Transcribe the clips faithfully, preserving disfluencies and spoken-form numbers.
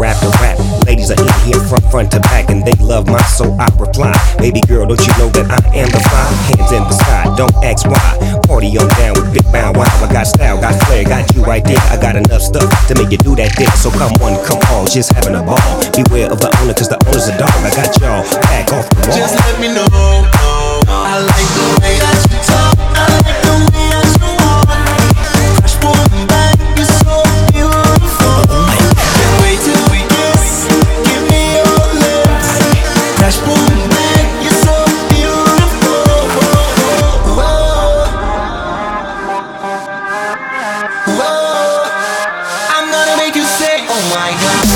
rap to rap. Ladies are in here from front to back, and they love my so I reply. Baby girl, don't you know that I am the fly? Hands in the sky, don't ask why. Party on down with Big Bow Wow. I got style, got flair, got you right there. I got enough stuff to make you do that dick. So come on, come on, just having a ball. Beware of the owner, cause the owner's a dog. I got y'all back off the wall. Just let me know, I like the way that you talk, I like the way that you walk. Crash boom bang, you're so beautiful. Can't wait till we kiss, give me your lips. Crash boom bang, you're so beautiful. Whoa. Whoa. I'm gonna make you say, oh my God.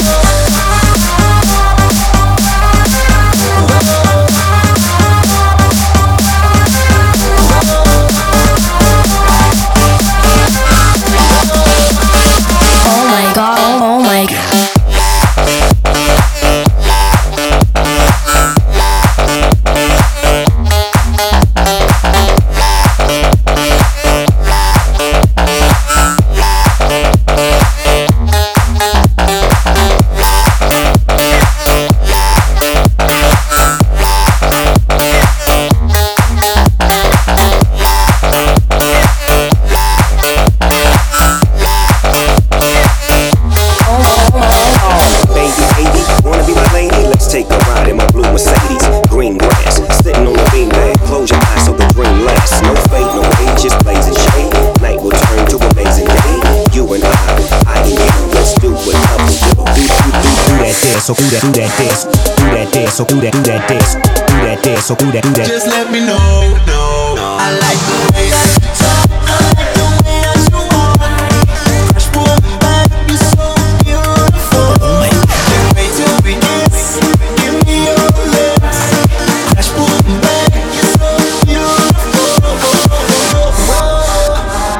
So do that, do that dance, do that dance, so do that, do that dance, do that dance, so do that, do that. Just let me know, no, I like the way that you talk, I like the way that you walk. Crash boom bang, you're so beautiful. Can't wait till we kiss, give me your lips. Crash boom bang, you're so beautiful. Whoa.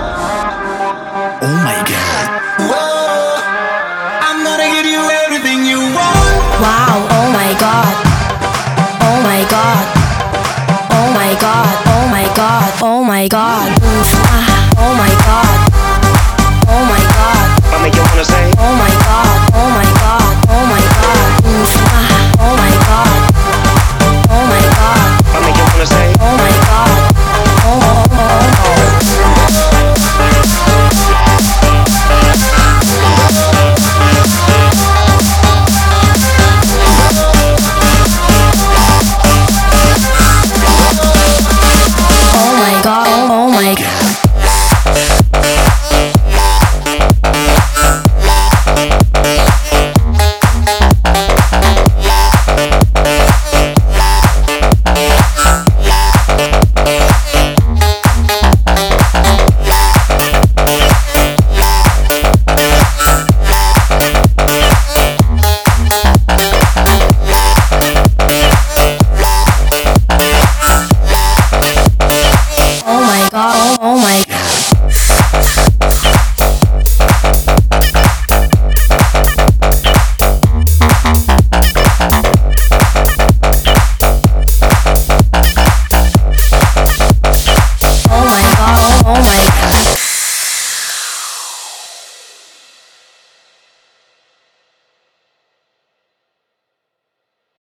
Oh my God. Whoa. I'm gonna give you everything you want. Wow, oh my God. Oh my God. Oh my God. Oh my God. Oh my God. Oh my God. Oh my God. Mama, you wanna say? Oh my God. Oh my God. Oh my God. Oh my God. Oh my God. Mama, you wanna say? Oh my God. Oh, oh, oh, oh. Oh my God, oh my God. Oh my God.